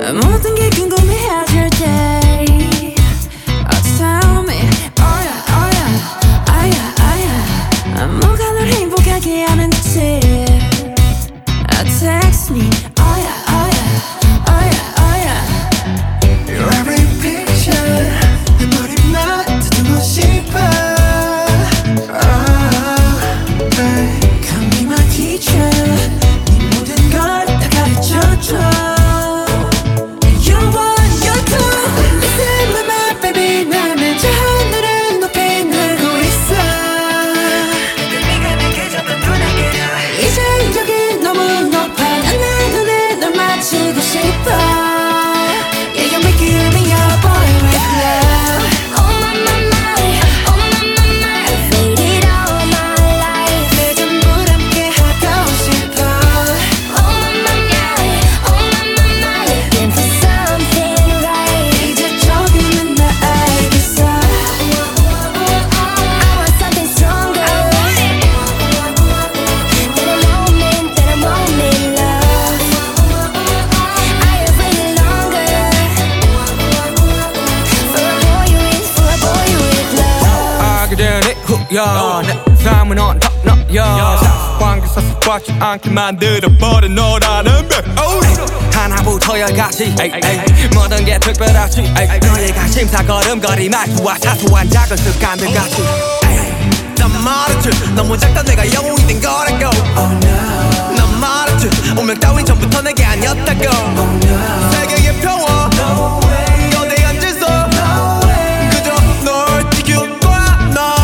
모든 게 궁금해질 때 tell me oh yeah oh yeah oh yeah oh yeah 뭐가 널 행복하게 하는지 text me oh yeah oh yeah oh yeah oh yeah Your every picture 내 머리만 듣고 싶어 Come be my teacher 네 모든 걸 다 가르쳐줘 내 삶은 on top 너야 관계사 습관치 않게 만들어버린 너라는 백 하나부터 열까지 모든 게 특별하지 너의 관심사 걸음걸이 말투와 사소한 작은 습관들 같이 난 말했지 너무 작다 내가 영웅이 된 거라고 난 말했지 운명 따윈 전부터 내게 아니었다고 세계의 평화 거대한 질서 그저 널 지킬 거야 날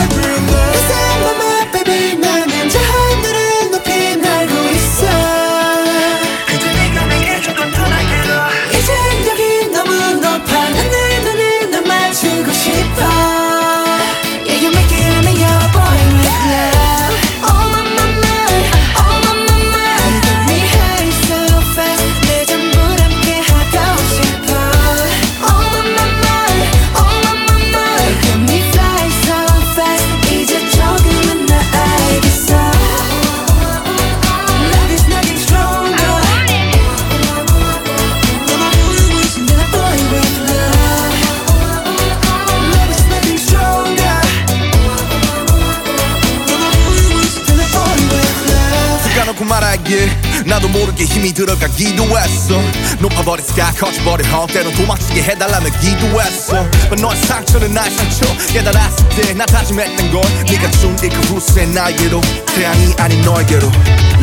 나도 모르게 힘이 들어가기도 했어 높아버린 스카 커져버린 헛 때론 도망치게 해달라며 기도했어 너의 상처는 나의 상처 깨달았을 때 나 다짐했던 건 네가 준 이 그 후세 나에게로 태양이 아닌 너에게로